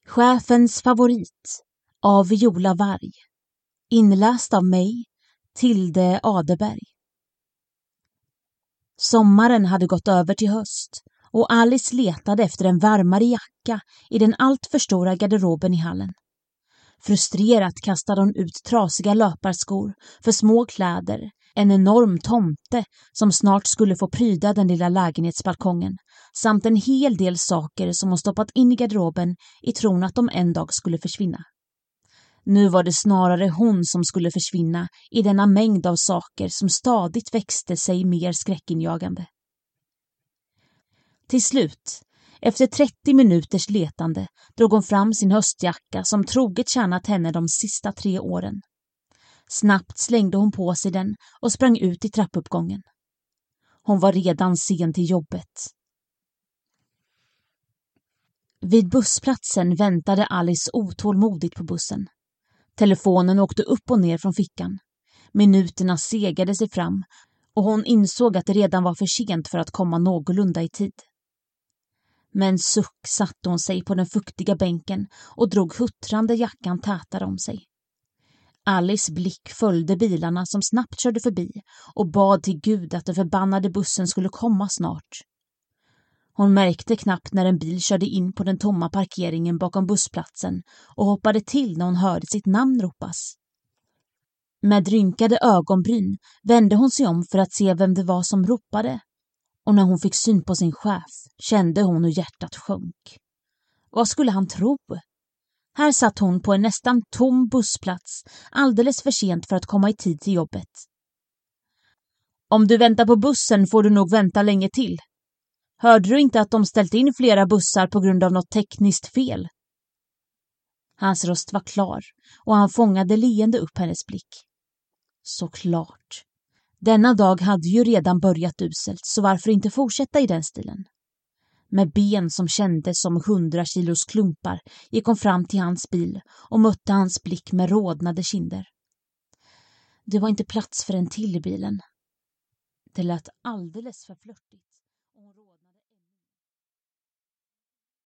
Chefens favorit av Viola Warg. Inläst av mig, Tilde Adeberg. Sommaren hade gått över till höst och Alice letade efter en varmare jacka i den allt för stora garderoben i hallen. Frustrerat kastade hon ut trasiga löparskor för små kläder, en enorm tomte som snart skulle få pryda den lilla lägenhetsbalkongen samt en hel del saker som hon stoppat in i garderoben i tron att de en dag skulle försvinna. Nu var det snarare hon som skulle försvinna i denna mängd av saker som stadigt växte sig mer skräckinjagande. Till slut, efter 30 minuters letande, drog hon fram sin höstjacka som troget tjänat henne de sista 3 åren. Snabbt slängde hon på sig den och sprang ut i trappuppgången. Hon var redan sen till jobbet. Vid bussplatsen väntade Alice otålmodigt på bussen. Telefonen åkte upp och ner från fickan. Minuterna segade sig fram och hon insåg att det redan var för sent för att komma någorlunda i tid. Med en suck satte hon sig på den fuktiga bänken och drog huttrande jackan tätare om sig. Alice blick följde bilarna som snabbt körde förbi och bad till Gud att den förbannade bussen skulle komma snart. Hon märkte knappt när en bil körde in på den tomma parkeringen bakom bussplatsen och hoppade till när hon hörde sitt namn ropas. Med rynkade ögonbryn vände hon sig om för att se vem det var som ropade, och när hon fick syn på sin chef kände hon hur hjärtat sjönk. Vad skulle han tro? Här satt hon på en nästan tom bussplats, alldeles för sent för att komma i tid till jobbet. Om du väntar på bussen får du nog vänta länge till. Hörde du inte att de ställt in flera bussar på grund av något tekniskt fel? Hans röst var klar och han fångade leende upp hennes blick. Såklart. Denna dag hade ju redan börjat uselt, så varför inte fortsätta i den stilen? Med ben som kändes som 100 kilos klumpar gick hon fram till hans bil och mötte hans blick med rodnade kinder. Det var inte plats för en till i bilen. Det lät alldeles för flörtigt.